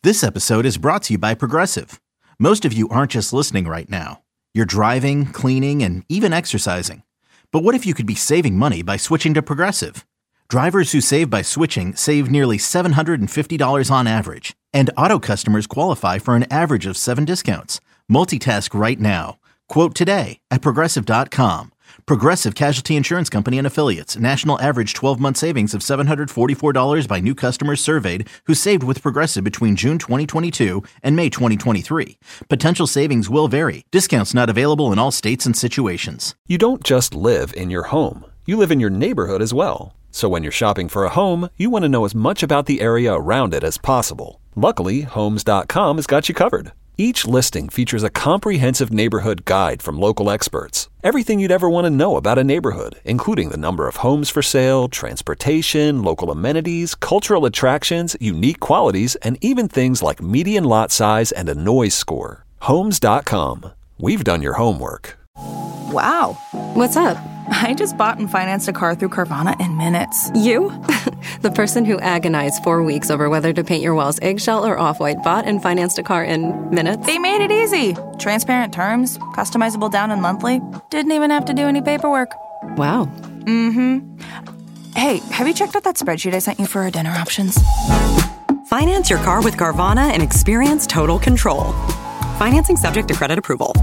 This episode is brought to you by Progressive. Most of you aren't just listening right now. You're driving, cleaning, and even exercising. But what if you could be saving money by switching to Progressive? Drivers who save by switching save nearly $750 on average. And auto customers qualify for an average of 7 discounts. Multitask right now. Quote today at Progressive.com. Progressive Casualty Insurance Company and Affiliates. National average 12-month savings of $744 by new customers surveyed who saved with Progressive between June 2022 and May 2023. Potential savings will vary. Discounts not available in all states and situations. You don't just live in your home. You live in your neighborhood as well. So when you're shopping for a home, you want to know as much about the area around it as possible. Luckily, Homes.com has got you covered. Each listing features a comprehensive neighborhood guide from local experts. Everything you'd ever want to know about a neighborhood, including the number of homes for sale, transportation, local amenities, cultural attractions, unique qualities, and even things like median lot size and a noise score. Homes.com. We've done your homework. Wow. What's up? I just bought and financed a car through Carvana in minutes. You? The person who agonized 4 weeks over whether to paint your walls eggshell or off-white bought and financed a car in minutes? They made it easy. Transparent terms, customizable down and monthly. Didn't even have to do any paperwork. Wow. Mm-hmm. Hey, have you checked out that spreadsheet I sent you for our dinner options? Finance your car with Carvana and experience total control. Financing subject to credit approval.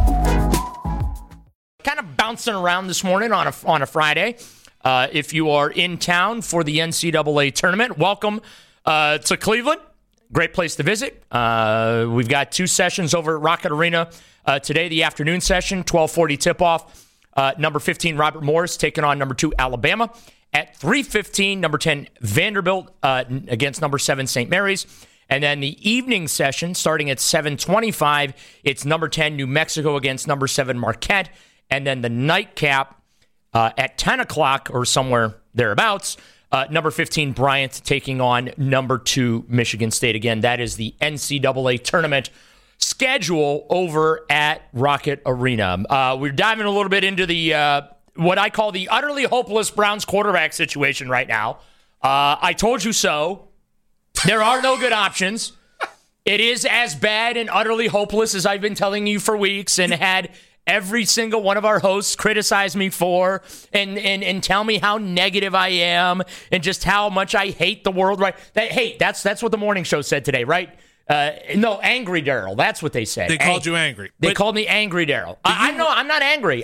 Kind of bouncing around this morning on a Friday. If you are in town for the NCAA tournament, welcome to Cleveland. Great place to visit. We've got 2 sessions over at Rocket Arena today. The afternoon session, 12:40 tip-off. Number 15, Robert Morris, taking on number 2, Alabama. At 3:15, number 10, Vanderbilt against number 7, St. Mary's. And then the evening session, starting at 7:25, it's number 10, New Mexico against number 7, Marquette. And then the nightcap at 10 o'clock or somewhere thereabouts, number 15, Bryant taking on number 2, Michigan State. Again, that is the NCAA tournament schedule over at Rocket Arena. We're diving a little bit into the what I call the utterly hopeless Browns quarterback situation right now. I told you so. There are no good options. It is as bad and utterly hopeless as I've been telling you for weeks and had every single one of our hosts criticize me for and tell me how negative I am and just how much I hate the world. Right? That's what the morning show said today, right? No, Angry Daryl. That's what they said. They called you angry. They called me Angry Daryl. I'm not angry.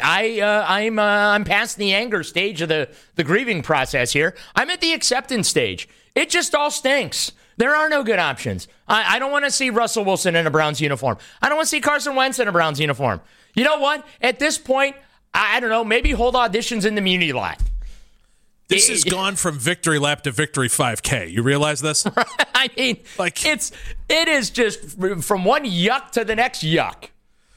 I'm past the anger stage of the grieving process here. I'm at the acceptance stage. It just all stinks. There are no good options. I don't want to see Russell Wilson in a Browns uniform. I don't want to see Carson Wentz in a Browns uniform. You know what? At this point, I don't know, maybe hold auditions in the Muni lot. This has gone from victory lap to victory 5K. You realize this? I mean, it is just from one yuck to the next yuck.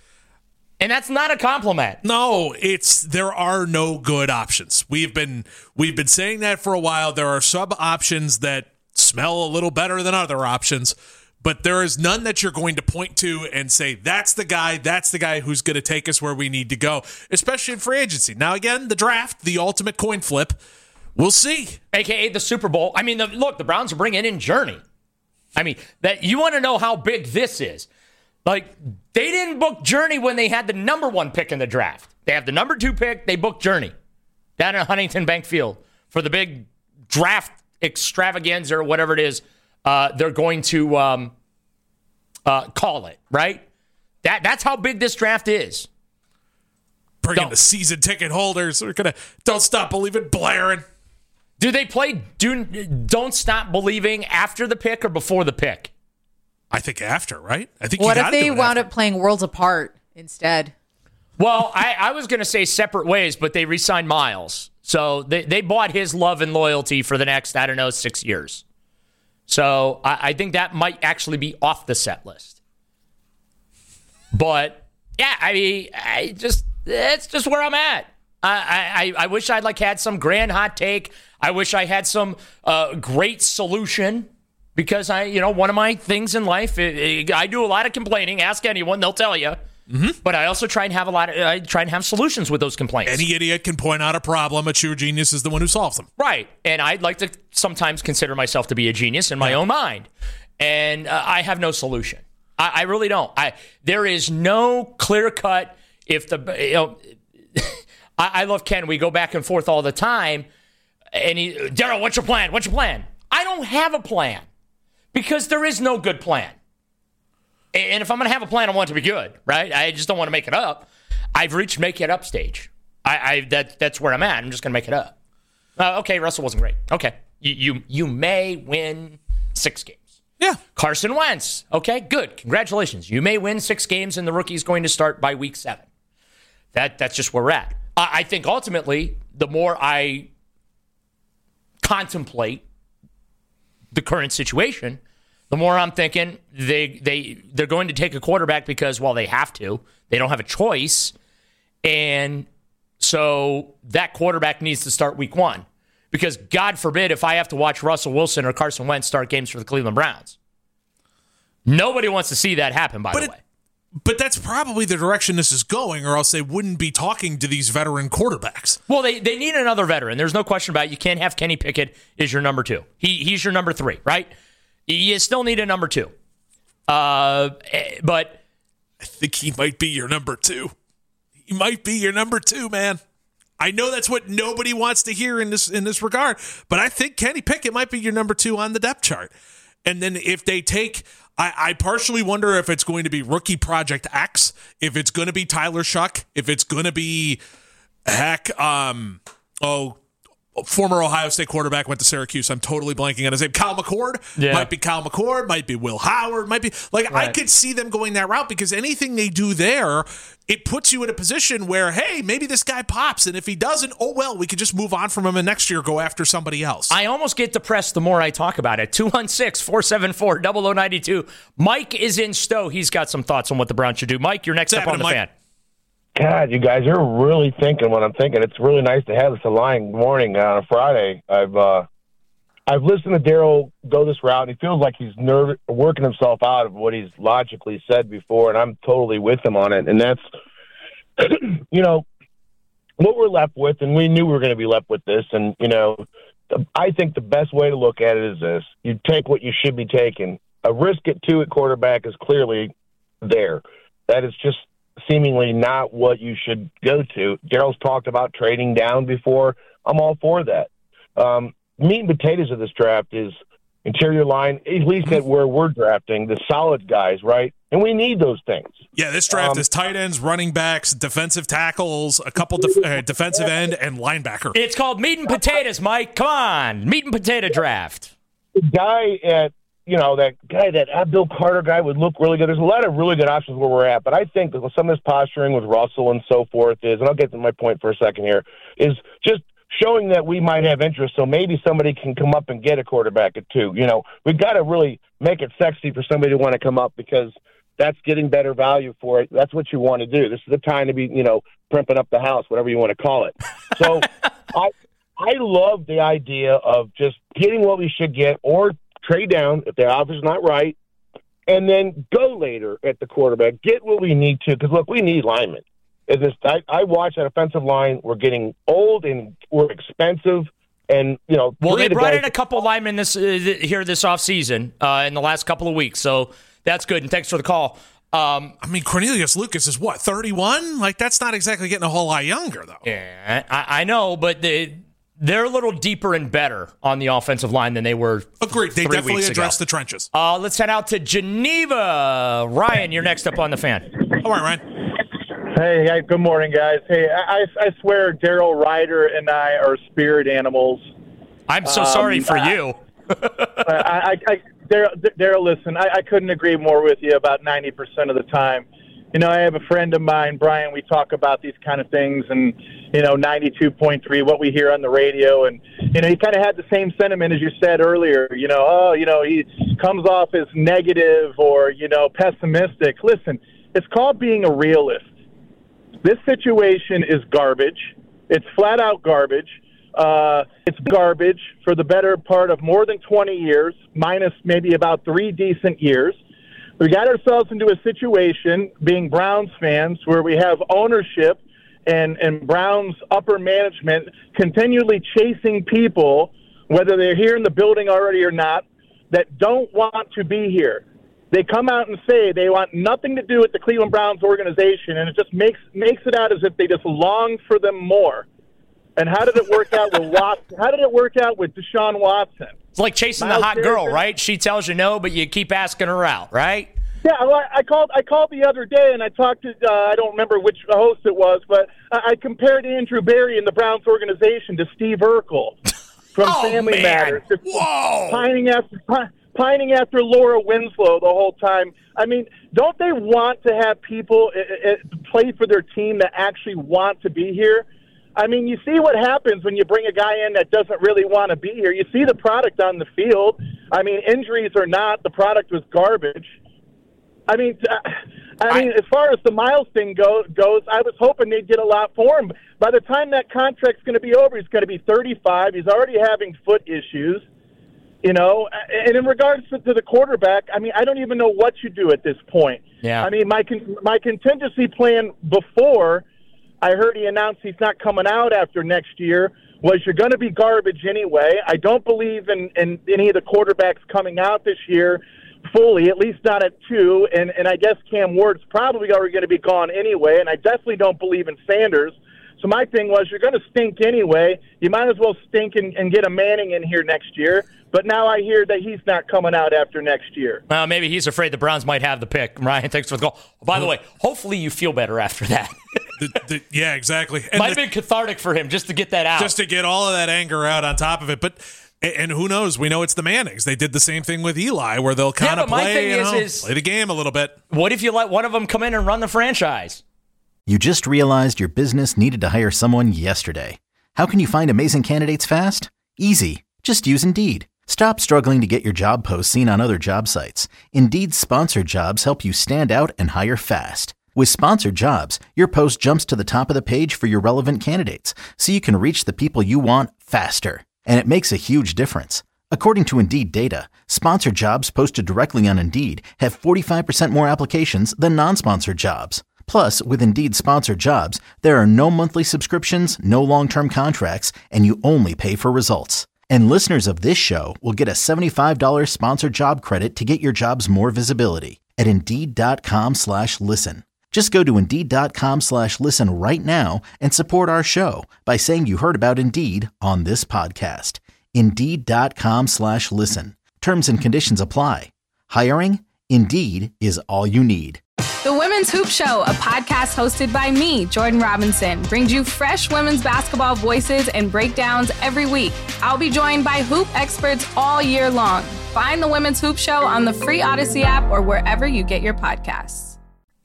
And that's not a compliment. No, there are no good options. We've been saying that for a while. There are sub options that smell a little better than other options, but there is none that you're going to point to and say, that's the guy who's going to take us where we need to go, especially in free agency. Now, again, the draft, the ultimate coin flip, we'll see. AKA the Super Bowl. I mean, the Browns are bringing in Journey. I mean, that you want to know how big this is. Like, they didn't book Journey when they had the number 1 pick in the draft. They have the number 2 pick. They booked Journey down at Huntington Bank Field for the big draft extravaganza or whatever it is they're going to call it, right? That's how big this draft is. Bringing the season ticket holders. We're going to Don't Stop Believing blaring. Do they play Don't Stop Believing after the pick or before the pick? I think after, right? I think. What if they wound up playing Worlds Apart instead? Well, I was going to say separate ways, but they re-signed Miles. So they bought his love and loyalty for the next, 6 years. So I think that might actually be off the set list. But, yeah, I mean, it's just where I'm at. I wish I'd had some grand hot take. I wish I had some great solution because one of my things in life, I do a lot of complaining. Ask anyone, they'll tell you. Mm-hmm. But I also try and have solutions with those complaints. Any idiot can point out a problem. A true genius is the one who solves them. Right. And I'd like to sometimes consider myself to be a genius in my own mind. And I have no solution. I really don't. There is no clear cut. If I love Ken. We go back and forth all the time. And Daryl, what's your plan? What's your plan? I don't have a plan because there is no good plan. And if I'm going to have a plan, I want it to be good, right? I just don't want to make it up. I've reached make it up stage. That's where I'm at. I'm just going to make it up. Okay, Russell wasn't great. Okay, you may win 6 games. Yeah. Carson Wentz. Okay, good. Congratulations. You may win 6 games, and the rookie's going to start by week 7. That's just where we're at. I think ultimately, the more I contemplate the current situation, the more I'm thinking they're going to take a quarterback because, well, they have to. They don't have a choice. And so that quarterback needs to start week 1. Because God forbid if I have to watch Russell Wilson or Carson Wentz start games for the Cleveland Browns. Nobody wants to see that happen, by the way. But that's probably the direction this is going, or else they wouldn't be talking to these veteran quarterbacks. Well, they need another veteran. There's no question about it. You can't have Kenny Pickett as your number 2. He's your number 3, right? You still need a number 2. But I think he might be your number 2. He might be your number 2, man. I know that's what nobody wants to hear in this regard, but I think Kenny Pickett might be your number 2 on the depth chart. And then if they take, I partially wonder if it's going to be rookie Project X, if it's going to be Tyler Shuck, if it's going to be, former Ohio State quarterback went to Syracuse. I'm totally blanking on his name. Kyle McCord. Yeah. Might be Kyle McCord. Might be Will Howard. Might be right. I could see them going that route because anything they do there, it puts you in a position where, hey, maybe this guy pops, and if he doesn't, oh well, we could just move on from him and next year go after somebody else. I almost get depressed the more I talk about it. 216-474-0092. Mike is in Stowe. He's got some thoughts on what the Browns should do. Mike, you're next up on the fan. God, you guys are really thinking what I'm thinking. It's really nice to have this aligned morning on a Friday. I've listened to Daryl go this route, and he feels like he's working himself out of what he's logically said before, and I'm totally with him on it. And that's, what we're left with, and we knew we were going to be left with this. And, I think the best way to look at it is this. You take what you should be taking. A risk at 2 at quarterback is clearly there. That is just seemingly not what you should go to. Daryl's talked about trading down before. I'm all for that. Meat and potatoes of this draft is interior line, at least at where we're drafting, the solid guys, right? And we need those things. Yeah, this draft is tight ends, running backs, defensive tackles, a couple defensive end, and linebacker. It's called meat and potatoes, Mike. Come on, meat and potato draft. The guy at that Abdul Carter guy would look really good. There's a lot of really good options where we're at, but I think that some of this posturing with Russell and so forth is, and I'll get to my point for a second here, is just showing that we might have interest, so maybe somebody can come up and get a quarterback at 2. We've got to really make it sexy for somebody to want to come up because that's getting better value for it. That's what you want to do. This is the time to be, primping up the house, whatever you want to call it. So I love the idea of just getting what we should get or trade down if the offer's not right, and then go later at the quarterback. Get what we need to, because, look, we need linemen. I watch that offensive line. We're getting old and we're expensive. And, well, they brought in a couple linemen this offseason in the last couple of weeks, so that's good, and thanks for the call. Cornelius Lucas is, 31? That's not exactly getting a whole lot younger, though. Yeah, I know, but they're a little deeper and better on the offensive line than they were. Agreed. They definitely addressed the trenches. Let's head out to Geneva. Ryan, you're next up on the fan. All right, Ryan. Hey, good morning, guys. Hey, I swear Daryl Ryder and I are spirit animals. I'm so sorry for you. Daryl, listen, I couldn't agree more with you about 90% of the time. I have a friend of mine, Brian, we talk about these kind of things, and, 92.3, what we hear on the radio, and, he kind of had the same sentiment as you said earlier, he comes off as negative or, pessimistic. Listen, it's called being a realist. This situation is garbage. It's flat-out garbage. It's garbage for the better part of more than 20 years, minus maybe about 3 decent years. We got ourselves into a situation, being Browns fans, where we have ownership and Browns upper management continually chasing people, whether they're here in the building already or not, that don't want to be here. They come out and say they want nothing to do with the Cleveland Browns organization, and it just makes it out as if they just long for them more. And how did it work out with Watson? How did it work out with Deshaun Watson? It's like chasing the hot girl, right? She tells you no, but you keep asking her out, right? Yeah, well, I called the other day, and I talked to I don't remember which host it was, but I compared Andrew Berry and the Browns organization to Steve Urkel from Family Matters. Whoa! Pining after Laura Winslow the whole time. I mean, don't they want to have people play for their team that actually want to be here? I mean, you see what happens when you bring a guy in that doesn't really want to be here. You see the product on the field. I mean, injuries or not, the product was garbage. I mean, as far as the Miles thing goes, I was hoping they'd get a lot for him. By the time that contract's going to be over, he's going to be 35. He's already having foot issues. You know, and in regards to the quarterback, I mean, I don't even know what you do at this point. Yeah. I mean, my contingency plan before I heard he announced he's not coming out after next year was you're going to be garbage anyway. I don't believe in any of the quarterbacks coming out this year fully, at least not at 2. And I guess Cam Ward's probably already going to be gone anyway, and I definitely don't believe in Sanders. So my thing was, you're going to stink anyway. You might as well stink and get a Manning in here next year. But now I hear that he's not coming out after next year. Well, maybe he's afraid the Browns might have the pick. Ryan, thanks for the call. By the way, hopefully you feel better after that. Yeah, exactly. And might have been cathartic for him just to get that out. Just to get all of that anger out on top of it. And who knows? We know it's the Mannings. They did the same thing with Eli, where they'll kind of play the game a little bit. What if you let one of them come in and run the franchise? You just realized your business needed to hire someone yesterday. How can you find amazing candidates fast? Easy. Just use Indeed. Stop struggling to get your job posts seen on other job sites. Indeed's sponsored jobs help you stand out and hire fast. With sponsored jobs, your post jumps to the top of the page for your relevant candidates, so you can reach the people you want faster. And it makes a huge difference. According to Indeed data, sponsored jobs posted directly on Indeed have 45% more applications than non-sponsored jobs. Plus, with Indeed sponsored jobs, there are no monthly subscriptions, no long-term contracts, and you only pay for results. And listeners of this show will get a $75 sponsored job credit to get your jobs more visibility at Indeed.com/listen. Just go to Indeed.com/listen right now and support our show by saying you heard about Indeed on this podcast. Indeed.com/listen. Terms and conditions apply. Hiring? Indeed is all you need. The Women's Hoop Show, a podcast hosted by me, Jordan Robinson, brings you fresh women's basketball voices and breakdowns every week. I'll be joined by hoop experts all year long. Find the Women's Hoop Show on the free Odyssey app or wherever you get your podcasts.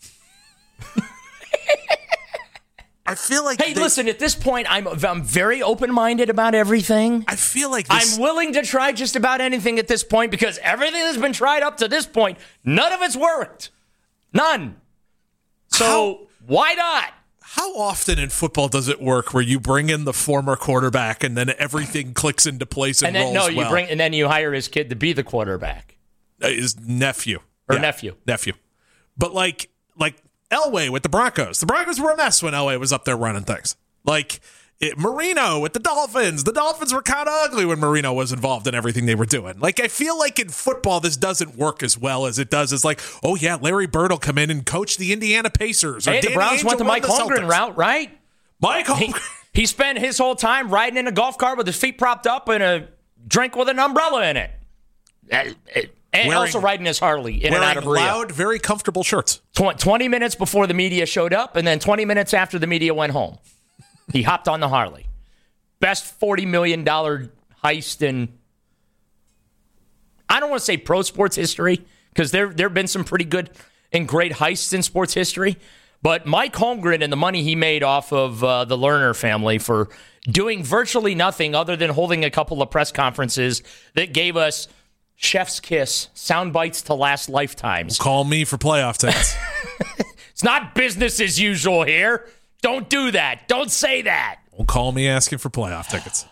I feel like listen, at this point, I'm very open-minded about everything. I feel like I'm willing to try just about anything at this point because everything that's been tried up to this point, none of it's worked. None. So why not? How often in football does it work where you bring in the former quarterback and then everything clicks into place and rolls well? And then you hire his kid to be the quarterback. His nephew. Nephew. But like Elway with the Broncos. The Broncos were a mess when Elway was up there running things. Marino with the Dolphins. The Dolphins were kind of ugly when Marino was involved in everything they were doing. I feel like in football, this doesn't work as well as it does. It's Larry Bird will come in and coach the Indiana Pacers. Hey, the Browns went the Mike Holmgren route, right? Mike Holmgren. He spent his whole time riding in a golf cart with his feet propped up and a drink with an umbrella in it. And also riding his Harley in and out of Rio. Loud, very comfortable shirts. 20 minutes before the media showed up, and then 20 minutes after the media went home. He hopped on the Harley. Best $40 million heist in, I don't want to say pro sports history, because there have been some pretty good and great heists in sports history. But Mike Holmgren and the money he made off of the Lerner family for doing virtually nothing other than holding a couple of press conferences that gave us chef's kiss, sound bites to last lifetimes. Call me for playoff tickets. It's not business as usual here. Don't do that. Don't say that. Don't call me asking for playoff tickets.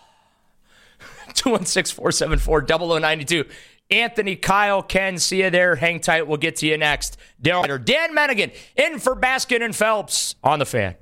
216-474-0092. Anthony, Kyle, Ken, see you there. Hang tight. We'll get to you next. Dan Mennigan in for Baskin and Phelps on the Fan.